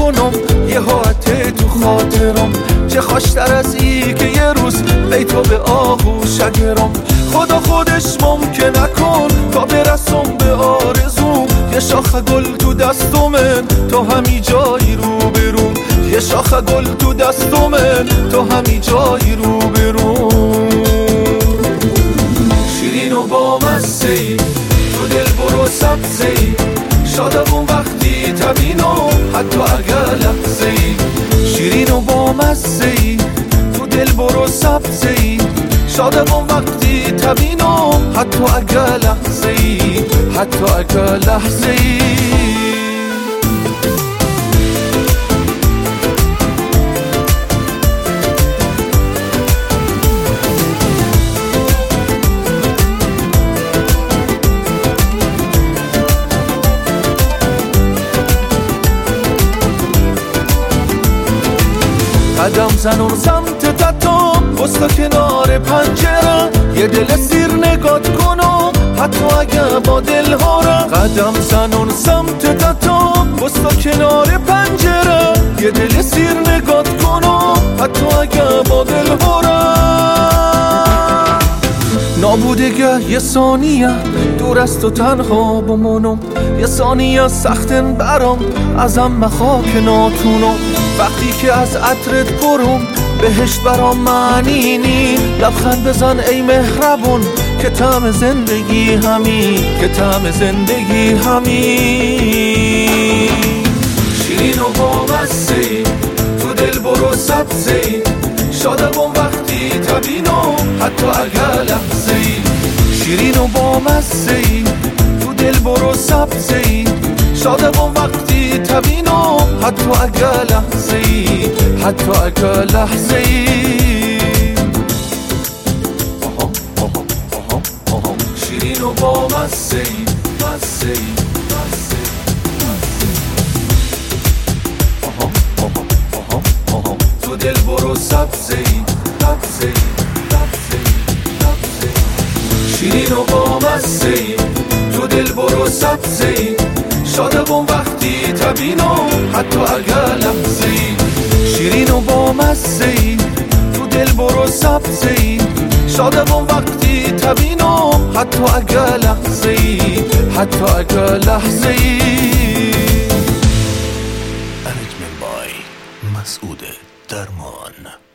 نکنم یه حالت تو خاطرم، چه خوشتر از ای که یه روز بی تو به آغوش گرم. خدا خودش ممکن نکن تا برسم به آرزوم، یه شاخه گل تو دستم تو همی جایی رو بروم، یه شاخه گل تو دستم تو همی جایی رو بروم. شیرین و با مزه‌ای تو دل برو سبزه‌ای، شادم وقتی تبینم حتی اگر لحظه‌ای. شیرین و با مزه‌ای تو دل برو سبزه‌ای، شادم وقتی تبینم حتی اگر لحظه‌ای، حتی اگر لحظه‌ای. قدم زنون سمت تتو بستا کنار پنجره، یه دل سیر نگات کنم حتی اگه با دل هاره. قدم زنون سمت تتو بستا کنار پنجره، یه دل سیر نگات کنم حتی اگه با دل هاره. نابودگه یه ثانیه دور از تو تنها بمونم، یه ثانیه سختن برام ازم مخوا که ناتونم. وقتی که از عطرت پرم بهشت برام معنی نی، لبخند بزن ای مهربون که طعم زندگی همین، که طعم زندگی همین. شیرین و با مزه‌ای تو دل برو سبزه‌ای، شادم وقتی تبینم حتی اگر لحظه‌ای. شیرین و با مزه‌ای تو دل برو سبزه‌ای، شادم وقتی تبینم حتی اگر لحظه‌ای، حتی اگر لحظه‌ای. شیرین و با مزه‌ای مزه‌ای تو دل برو سبزه‌ای سبزه‌ای سبزه‌ای. شیرین و با مزه‌ای تو دل برو سبزه‌ای، شادم وقتی تبینم حتی اگر لحظه‌ای. شیرین و با مزه‌ای تو دل برو سبزه‌ای، شادم وقتی تبینم حتی اگر لحظه‌ای، حتی اگر لحظه‌ای. Management by مسعود درمان.